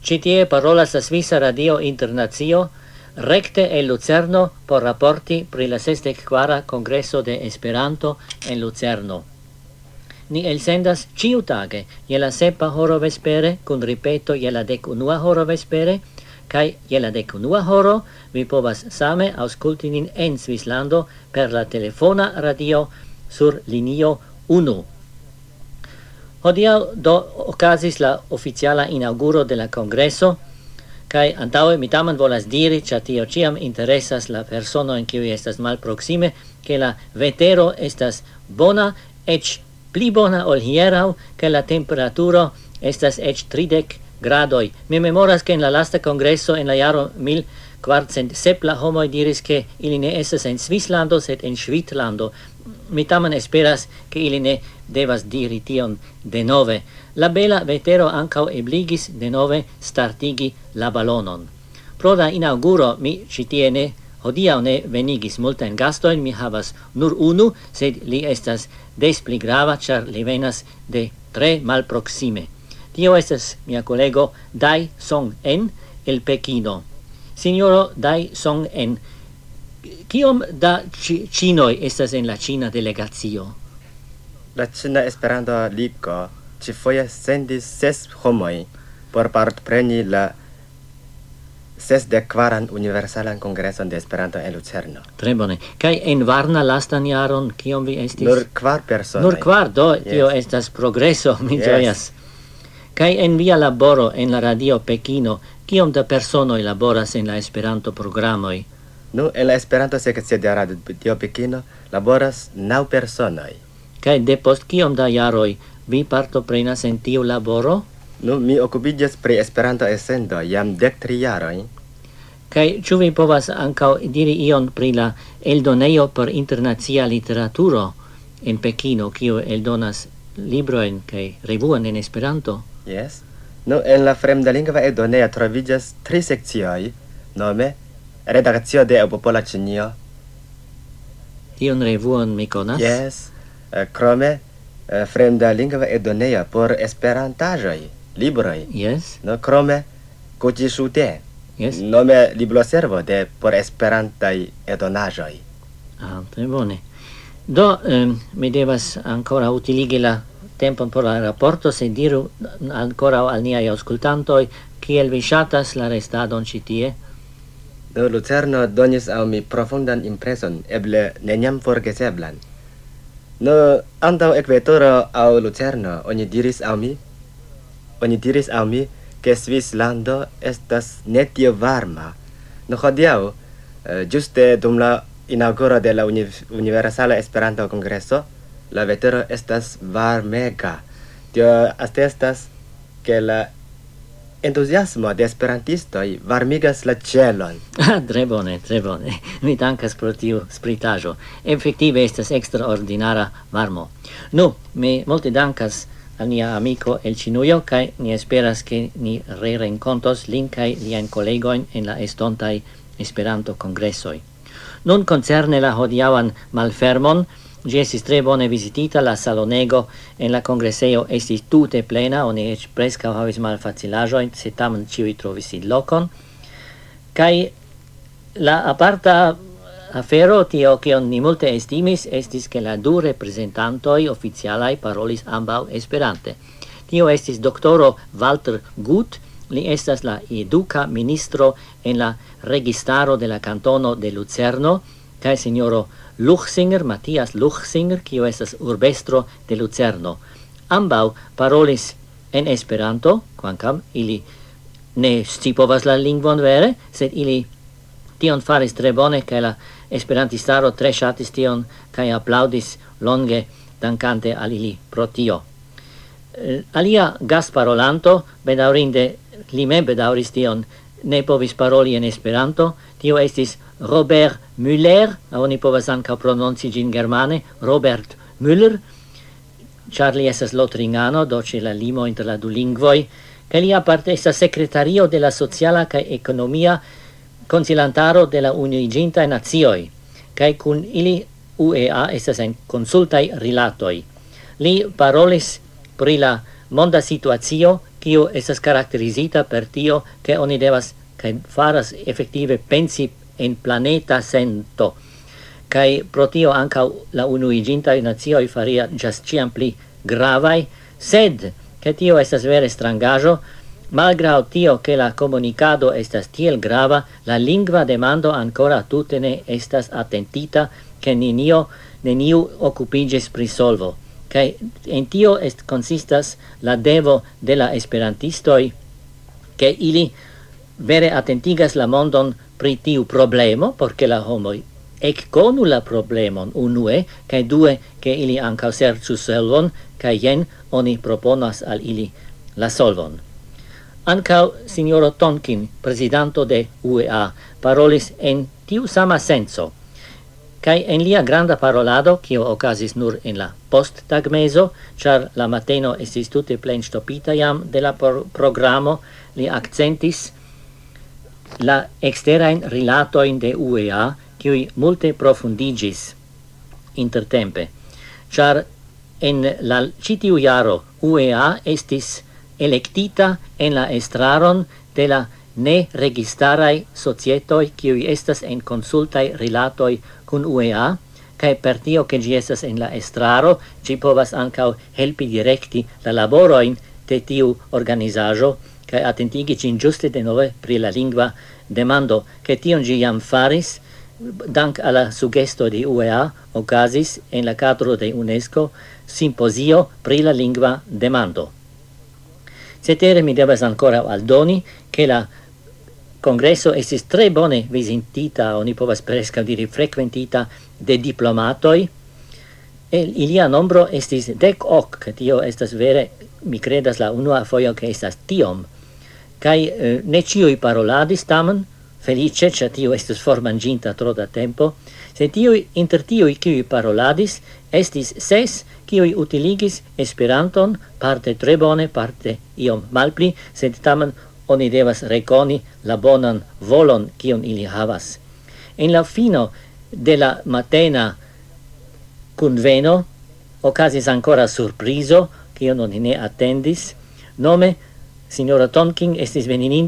Ci tie parolas la Svisa Radio Internacio, recte el Lucerno por rapporti pri la 64 Congresso de Esperanto en Lucerno. Ni elsendas ciutage, je la 7 horo vespere, kun ripeto je la 11 horo vespere, kai je la 11 horo vi povas same auskulti nin en Svislando per la telefona radio sur linio 1. Hodiaŭ do okazis la oficiala inauguro de la Congreso, kai antaŭe mi tamen volas diri, ĉar tio ĉiam interesas la personojn kiuj estas malproksime, ke la vetero estas bona, eĉ pli bona ol hieraŭ, kaj la temperaturo estas eĉ 30 gradoj. Mi memoras ke en la lasta kongreso en la jaro 1407 la homoj diris ke ili ne estas en Svislando, sed en Ŝvitlando. Mi tamen esperas ke ili ne devas diri tion denove. La bela vetero ankaŭ ebligis denove startigi la balonon. Pro la inauguro mi ĉi tie ne hodiaŭ ne venigis multajn gastojn, mi havas nur unu, sed li estas des pli grava, ĉar li venas de tre malproksime. Tio estas mia kolego Dai Song-en el Pekino. Signoro Dai Song-en, kiom da ĉinoj estas en la ĉina delegacio? La Ĉina Esperanto Ligo ĉifoje sendis 6 homoj por partopreni la 64. Universalan Kongreson de Esperanto en Lucerno. Tre bone. Kaj en Varna lastan jaron kiom vi estis? Nur 4 personoj. Nur 4, do tio estas progreso, mi ĝojas. Kaj en via laboro en la radio Pekino, kiom da personoj laboras en la Esperanto-programoj? Nu, en la Esperanto sekcio de radio Pekino laboras 9 personoj. Kaj depost kiom da jaroj vi partoprenas en tiu laboro? Nu, mi okupiĝas pri Esperanto elsendo jam 13 jaroj. Kaj ĉu vi povas ankaŭ diri ion pri la eldonejo por internacia literaturo en Pekino, kiu eldonas librojn kaj revuon en Esperanto? Yes. Nu, en la fremdalingva eldonejo troviĝas 3 sekcioj, nome redakcio de Popola Ĉinio. Tion revuon mi konas? Yes. Krome fremdalingva eldonejo por esperantaĵoj, libroj. Yes. No, krome Kuĝi-Shude. Yes. Nome libroservo de por esperantaj eldonaĵoj. Tre bone. Do, mi devas ancora utiligi la tempon por la raporto, se diru ancora al niaj aŭskultantoj, kiel vi ŝatas la restadon ĉi tie? Do, Lucerno donis al mi profundan impreson, eble neniam forgeseblan. No, antaŭ ekveturo al Lucerno oni diris al mi ke Svislando estas ne tio varma. No, hodiaŭ, ĝuste dum la inauguro de la Universala Esperanto Kongreso, la vetero estas varmega. Tio atestas ke la entuziasmo de esperantistoj varmigas la ĉelon. Tre bone, tre bone. Mi dankas pro tiu spritaĵo. Efektive estas ekstraordinara varmo. Nu, mi multe dankas al nia amiko el Ĉinujo kaj ni esperas ke ni renkontos lin kaj liajn kolegojn en la estontaj Esperanto-kongresoj. Nun koncerne la hodiaŭan malfermon, ĝi estis tre bone vizitita, la salonego en la kongresejo estis tute plena, oni eĉ preskaŭ havis malfacilaĵojn, sed tamen ĉiuj trovis sidlokon. Kaj la aparta afero, tio kion ni multe estimis, estis ke la 2 reprezentantoj oficialaj parolis ambaŭ Esperante. Tio estis doktoro Walter Guth, li estas la eduka ministro en la registaro de la kantono de Lucerno, kaj sinjoro Luchsinger, Matthias Luchsinger, kiu estas urbestro de Lucerno. Ambaŭ parolis en Esperanto, kvankam ili ne scipovas la lingvon vere, sed ili tion faris tre bone, kaj la esperantistaro tre ŝatis tion kaj aplaŭdis longe, dankante al ili pro tio. Alia gasparolanto, bedaŭrinde li mem bedaŭris tion, ne povis paroli en Esperanto, tio estis Robert Müller, oni povas ankaŭ prononci ĝin germane, Robert Müller, ĉar li estas lotringano, do ĉe la limo inter la du lingvoj, kaj li aparte estas sekretario de la sociala kaj ekonomia konsilantaro de la Unuiĝintaj Nacioj, kaj kun ili UEA estas en konsultaj rilatoj. Li parolis pri la monda situacio, kiu estas caracterizita per tio che oni devas kai faras effettive pensi en planeta sento. Kai pro tio anca la unuiginta nazioi faria just ciam pli gravai, sed che tio estas vere strangajo, malgrau tio che la comunicado estas tiel grava, la lingua demando ancora tutte ne estas attentita, che neniu occupigis pri solvo. Kai en tio consistas la devo de la esperantistoi, che ili vere attentigas la mondon pri tiu problemo, porque la homoi econu la problemon unue, kai due, che ili anca serciu solvon, kai jen oni proponas al ili la solvon. Ancau signoro Tonkin, presidanto de UEA, parolis en tiu sama senso, kai en lia granda parolado, kio ocasis nur en la post-tagmeso, char la mateno estis tute plen stopita jam de la programo, li accentis la exterain rilatoin de UEA, kiui multe profundigis intertempe, char en la citiu jaro UEA estis electita en la estraron de la ne registarai societoi kiui estas en consultai rilatoi cun UEA, cae per tio che gi estas en la estraro, ci povas ancau helpi directi la laboroin de tiu organizajo, cae attentigi cin giuste de nove pri la lingua demando, che tion gi jam faris, dank alla suggesto di UEA, ocasis en la cadro de UNESCO simposio pri la lingua demando. Cetere mi devas ancora aldoni che la congresso estis tre bone visitita, oni povas presca diri frequentita, de diplomatoi, e ilia nombro estis 10, che tio estas vere, mi credas la unua foio che estas tiom, kai ne ciui paroladis tamen, felice, cia tio estus formanginta tro da tempo, se tiui inter tiui kiui paroladis, estis 6 kiui utiligis Esperanton, parte tre bone, parte iom malpli, sed tamen oni devas reconi la bonan volon kiun ili havas. En la fino de la matena conveno, ocasis ancora surprizo, kiun oni ne attendis, nome, signora Tonkin estis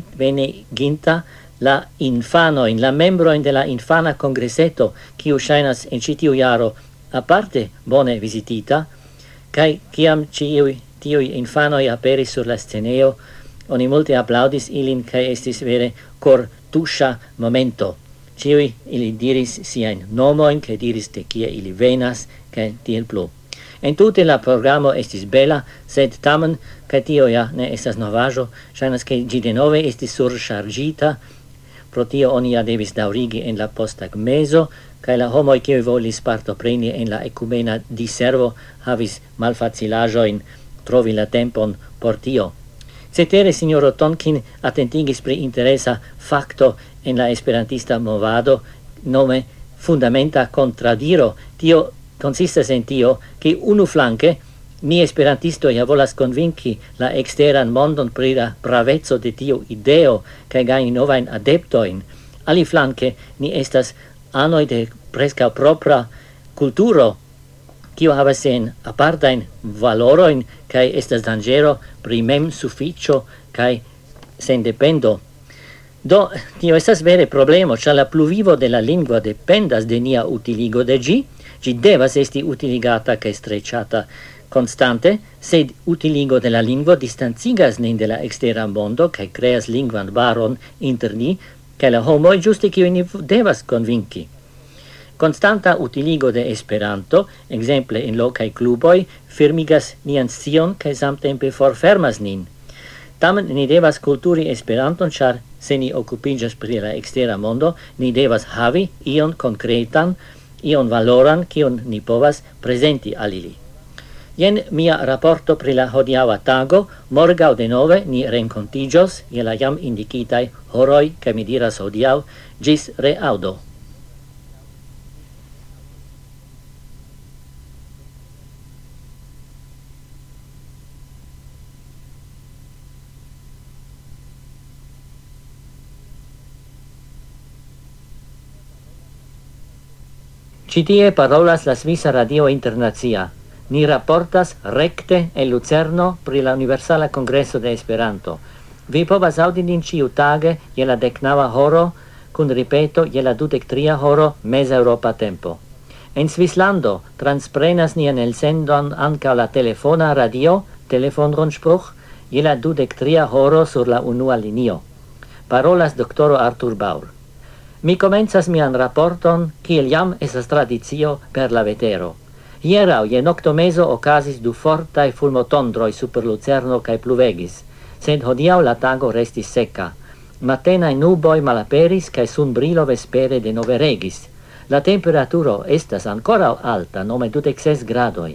veniginta la infanoin, la membroin de la infana congreseto, kiu shainas en citiu jaro aparte bone visitita, kai kiam tiui infanoi aperis sur la sceneo, oni multe applaudis ilin, kai estis vere cor tusha momento. Ciui ili diris siain nomoin, kai diris de kie ili venas, kai tiel plu. En tute la programo estis bela, sed tamen, kai tio ja ne estas novajo, shainas ke gi denove estis surchargita, pro tio oni ja devis daurigi en la posttagmezo, kai la homoi kiui volis partopreni en la ecumena diservo havis malfacilajoin trovi la tempon por tio. Cetere, signoro Tonkin attentigis pri interesa facto en la esperantista movado, nome fundamenta contradiro. Tio consistas en tio, che unu flanque, ni esperantisto ja volas convinci la exteran mondon pri la pravezzo de tiu ideo, cae gaini novain adeptoin. Ali flanque, ni estas anoi de presca propra culturo, kiu havas en apartain valoroin, cae estas dangero pri mem sufficio cae sen dependo. Do, tio estas vere problemo, cia la pluvivo de la lingua dependas de nia utiligo de gi devas esti utiligata cae strecciata constante, sed utiligo de la lingua distancigas nin de la extera mondo, cae creas lingvan baron inter ni, cae la homoi giuste kiu ni devas convinci. Constanta utiligo de Esperanto, exemple in locai cluboi, firmigas nian scion, cae samtempe forfermas nin. Tamen ni devas culturi Esperanton, char se ni occupigas pri la extera mondo, ni devas havi ion concretan, ion valoran, kion ni povas presenti al ili. Jen mia rapporto pri la hodiaua tago, morgau de nove ni rencontigios, je la jam indicitai horoi, che mi diras hodiau, gis reaudo. Citie parolas la Svisa Radio Internazia. Ni rapportas recte el Lucerno pri la Universala Congresso de Esperanto. Vi povas aŭdi nin ĉiutage je la 19 horo, kun ripeto je la 23 horo mez-Eŭropa tempo. En Svislando transprenas nian elsendon ankaŭ la telefona radio, telefonrundspruch, je la 23 horo sur la unua linio. Parolas doktoro Artur Baur. Mi komencas mian raporton, kiel jam estas tradicio per la vetero. Hieraŭ je noktomezo okazis du fortaj fulmotondroj super Lucerno kaj pluvegis, sed hodiaŭ la tago restis seka. Matenaj nuboj malaperis kaj sunbrilo vespere denove regis. La temperaturo estas ankoraŭ alta, nome 26 gradoj.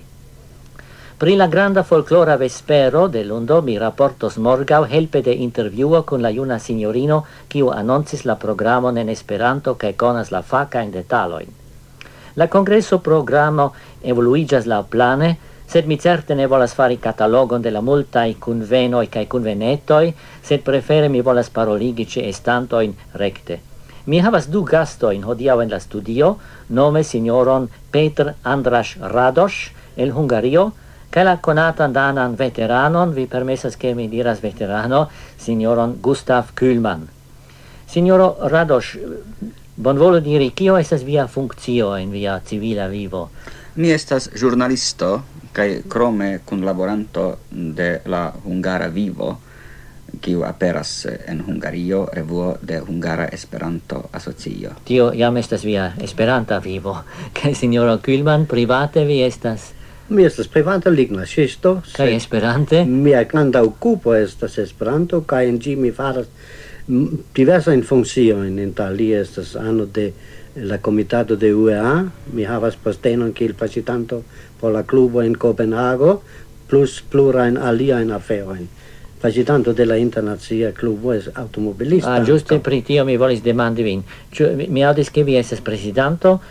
Pri la granda folklora vespero de lundo mi raportos morgaŭ helpe de intervjuo kun la juna sinjorino, kiu anoncis la programon en Esperanto kaj konas la fakajn detalojn. La congresso programo evoluigas laŭplane, sed mi certe ne volas fari catalogon de la multaj kunvenoj kaj kunvenetoj, sed prefere mi volas paroligi ĉeestantojn rekte. Mi havas du gastojn hodiaŭ en la studio, nome signoron Petr Andras Radoš el Hungario, kaj la konatan danan veteranon, vi permesas ke mi diras veterano, signoron Gustav Kühlmann. Signoro Radoš, bonvolu diri, kio estas via funkcio en via civila vivo? Mi estas ĵurnalisto kaj krome kunlaboranto de la Hungara Vivo, kiu aperas en Hungario, revuo de Hungara Esperanto-Asocio. Tio jam estas via Esperanta vivo. Kaj signoro Kühlmann, private vi estas? Mi estas privata lignaĵisto. Kaj Esperante? Mia granda okupo estas Esperanto, kaj en ĝi mi faras diversajn funkciojn. Inter alie estas ano de la Komitato de UEA, mi havas postenon kiel prezidanto por la klubo en Copenhago, plus plurajn aliajn aferojn. Prezidanto de la internacia klubo es automobilista. Ĝuste pri tio mi volis demandi vin. Ĉu mi aŭdis ke vi estas prezidanto,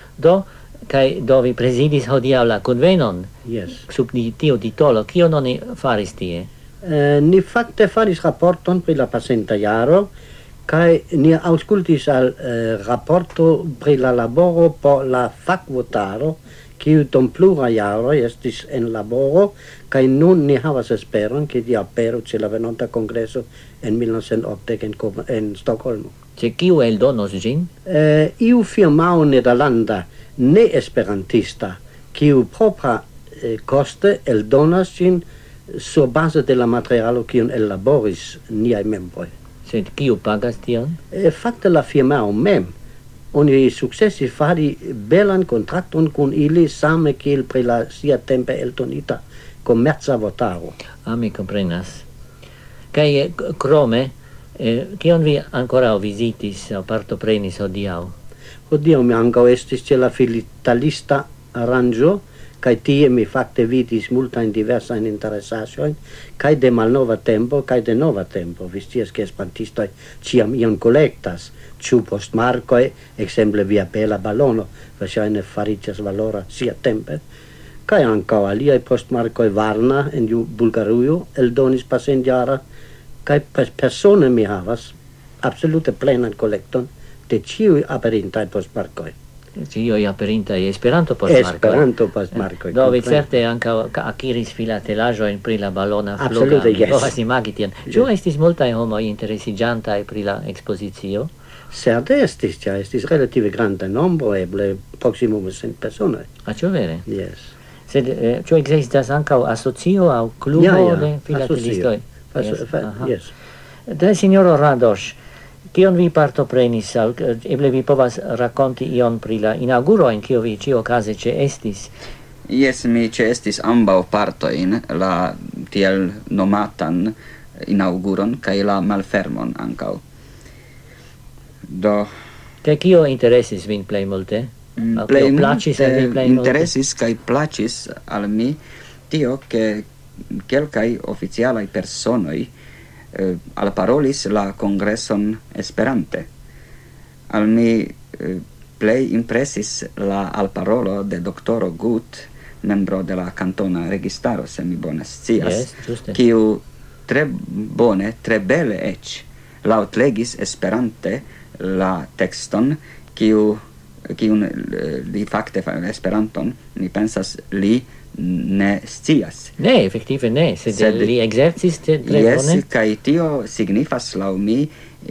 kaj do vi prezidis hodiaŭ la kunvenon? Yes. Sub tiu titolo, kion oni faris tie? Ni fakte faris raporton pri la pasinta jaro, kaj ni aŭskultis al raporto pri la laboro por la fakvotaro, kiu dum pluraj jaroj estis en laboro, kaj nun ni havas esperon ke ĝi aperu ĉe la venonta kongreso en 1980 en Stokholmo. Ĉe kiu eldonos ĝin? Iu firmao nederlanda ne esperantista, kiu propra koste eldonas ĝin sur base de la materialo kiun ellaboris niaj membroj. Sed kiu pagas tion? Fakte la firmao mem. Oni sukcesis fari belan kontrakton kun ili same kiel pri la siatempe eldonita komerca votaro. Mi komprenas. Kaj krome, kion vi ankoraŭ vizitis aŭ partoprenis hodiaŭ? Hodiaŭ mi ankaŭ estis ĉe la filitalista aranĝo, kaj tie mi fakte vidis multajn diversajn interesaĵojn, kaj de malnova tempo kaj de nova tempo. Vi scias ke esperantistoj ĉiam ion kolektas, ĉu postmarkoj, ekzemple via bela balono, verŝajne fariĝas valora siatempe, kaj ankaŭ aliaj postmarkoj. Varna en Bulgarujo eldonis pasintjara, kaj persone mi havas absolute plenan kolekton de ĉiuj aperintaj postmarkoj. Ĉiuj aperintaj Esperanto-postmarkoj. Esperanto-postmarkoj. Do vi certe ankaŭ akiris filatelaĵojn pri la balona fluga. Absolute, yes. Povas imagi tion. Ĉu estis multaj homoj interesiĝantaj pri la ekspozicio? Certe estis, ĉar estis relative granda nombro, eble proksimume 100 personoj. Ĉu vere? Yes. Sed ĉu ekzistas ankaŭ asocio aŭ klubo de filatelistoj? Yes. De signoro Radoš, kion vi partoprenis? Eble vi povas rakonti ion pri la inauguro en kiu vi ĉiuokaze ĉeestis? Jes, mi ĉeestis ambaŭ partojn, la tiel nomatan inauguron kaj la malfermon ankaŭ. Do kaj kio interesis vin plej multe? Plej multe interesis kaj plaĉis al mi tio, ke kelkaj oficialaj personoj alparolis la kongreson Esperante. Al mi plej impresis la alparolo de doktoro Gut, membro de la kantona registaro, se mi bone scias, kiu tre bone, tre bele eĉ laŭtlegis Esperante la tekston, kiun li fakte Esperanton, mi pensas li ne scias. Ne, effektive ne, sed li exercis tre bone. Yes, kai tio signifas lau mi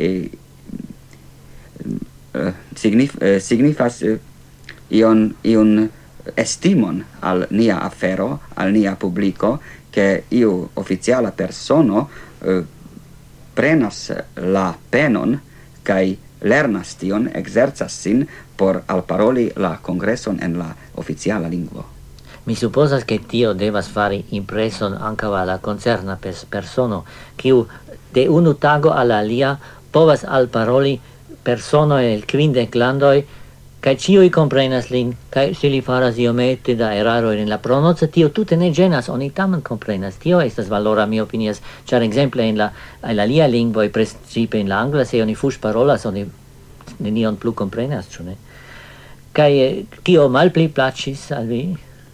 signifas iun estimon al nia afero, al nia publico, che iu oficiala persono prenas la penon kai lernas tion, exercas sin por alparoli la congresson en la oficiala lingvo. Mi supposas che tio devas fari impreson anca la concerna persono, kiu de unu tago al alia povas alparoli persono el 50 landoi, kai ciui comprenas lin, kai se li faras iomete da eraro in la pronuncio, tio tute ne genas, oni tamen comprenas. Tio estas valora, mi opinias, char exemple in la alia lingvoi, principe in la angla, se oni fush parolas, oni nenion plu comprenas, ciu ne? Kai tio malpli placis al vi?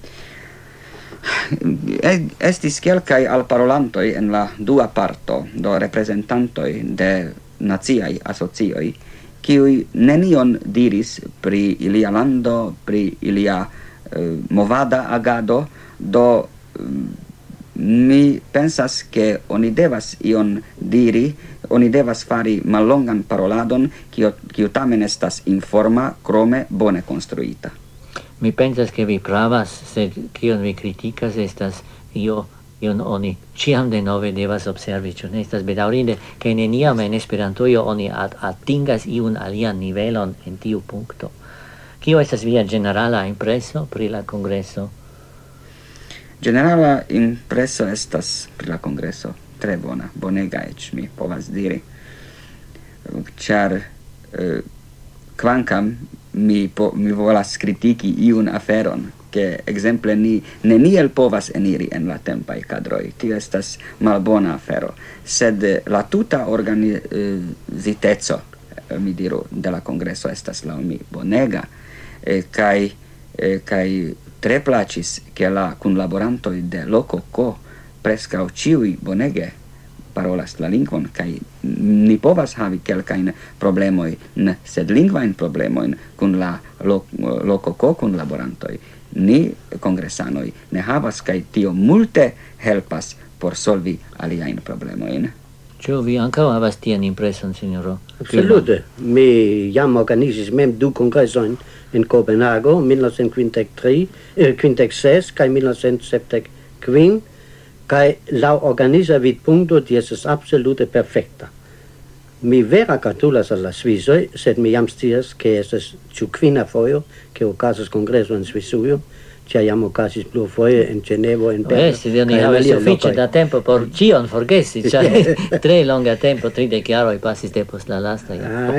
Estis quelcae alparolantoi en la dua parto, do representantoi de naziai asocioi, kiui nenion diris pri ilia lando, pri ilia movada agado, do mi pensas che oni devas ion diri, oni devas fari mallongan paroladon, kiu tamen estas informa, krome bone construita. Mi pensas che vi pravas, sed kion vi criticas estas ion oni ciam de nove devas observi, ciu ne estas bedaurinde, che neniam en Esperantujo oni atingas iun alian nivelon en tiu punkto. Kio estas via generala impreso pri la congreso? Generala impreso estas pri la congreso tre bona, bonega ec mi povas diri. Char kvankam mi volas kritiki iun aferon, che exemple ni neniel povas eniri en la tempai cadroi. Tio estas malbona afero. Sed la tuta organizitezo, mi diru, de la congreso estas lau mi bonega, kai tre placis che la kunlaborantoi de loco prescau ciui bonege parolas la lingvon, kai ni povas havi kelkain problemoi, sed lingvain problemoin kun la loco kunlaborantoi. Ni congressanoi ne havas, kai tio multe helpas por solvi aliain problemoin. Ciu vi anca havas tian impreson, signoro? Absolute. Mi jam organizis mem du congressoin in Copenhago, 1956 kai 1975, kai lau organiza vid punto di esses absolute perfecta. Mi vera gratulas alla Svisoi, sed mi jam stias che esses ciu quina foio, che ocasas congresso in Svisuio, cia jam ocasis plu foie in Genevo, in Berno. Sì, ni havas suffice da tempo por cion forgesi, cioè tre longa tempo, 30 jaroi passis depost la lasta.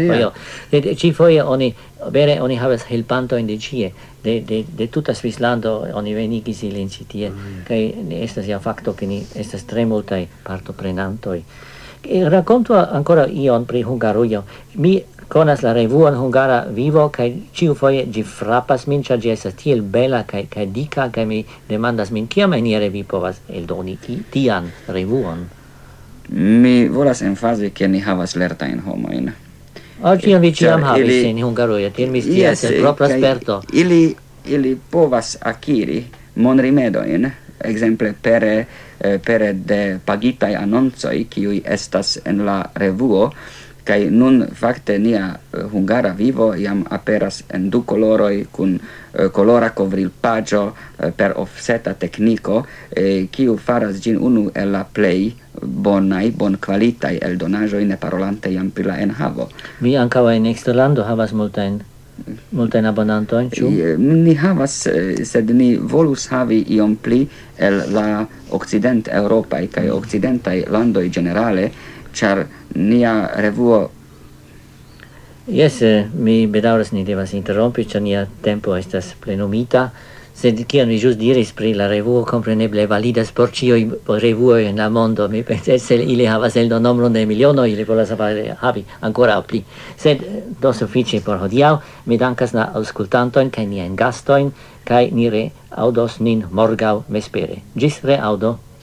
Ci foie oni havas helpanto in de cie, de tuta Svislando oni venigis ilin ci tie, kai estas ja facto che ni estas tre multai partoprenantoi. Racconto ancora ion pri Hungarujo. Mi conas la revuon Hungara Vivo, kai ciu foie gi frappas min, cia gi estas tiel bela kai dika, kai mi demandas min, kiam maniere vi povas eldoni tian revuon? Mi volas emfasi che ni havas lertain homoin. Ciam vi ciam havis in Hungarujo, tiel mi stias el propra sperto. Ili povas acquiri monrimedoin, exemple pere de pagitai annonzoi kiui estas en la revuo, kai nun fakte nia Hungara Vivo jam aperas en du coloroi kun colora covrilpagio per offseta tecnico, kiu faras gin unu el la plei bon qualitai eldonajoi ne parolante jam pri la enhavo. Vi ankaŭ en eksterlando havas multajn abonantojn, ĉu? Ni havas, sed ni volus havi iom pli el la occident-europai kaj occidentaj landoj generale, char nia revuo... Yes, mi bedauras ni devas interrompi, char nia tempo estas plenumita, sed kion vi just diris pri la revuo compreneble validas por cioi revuoi en la mondo. Mi pensas, se ili havas el nombron de miliono, ili volas havi ancora pli. Sed do suffice por hodiau, mi dankas la auscultantoin kai nien gastoin, kai ni re audos nin morgau vespere. Gis re audo.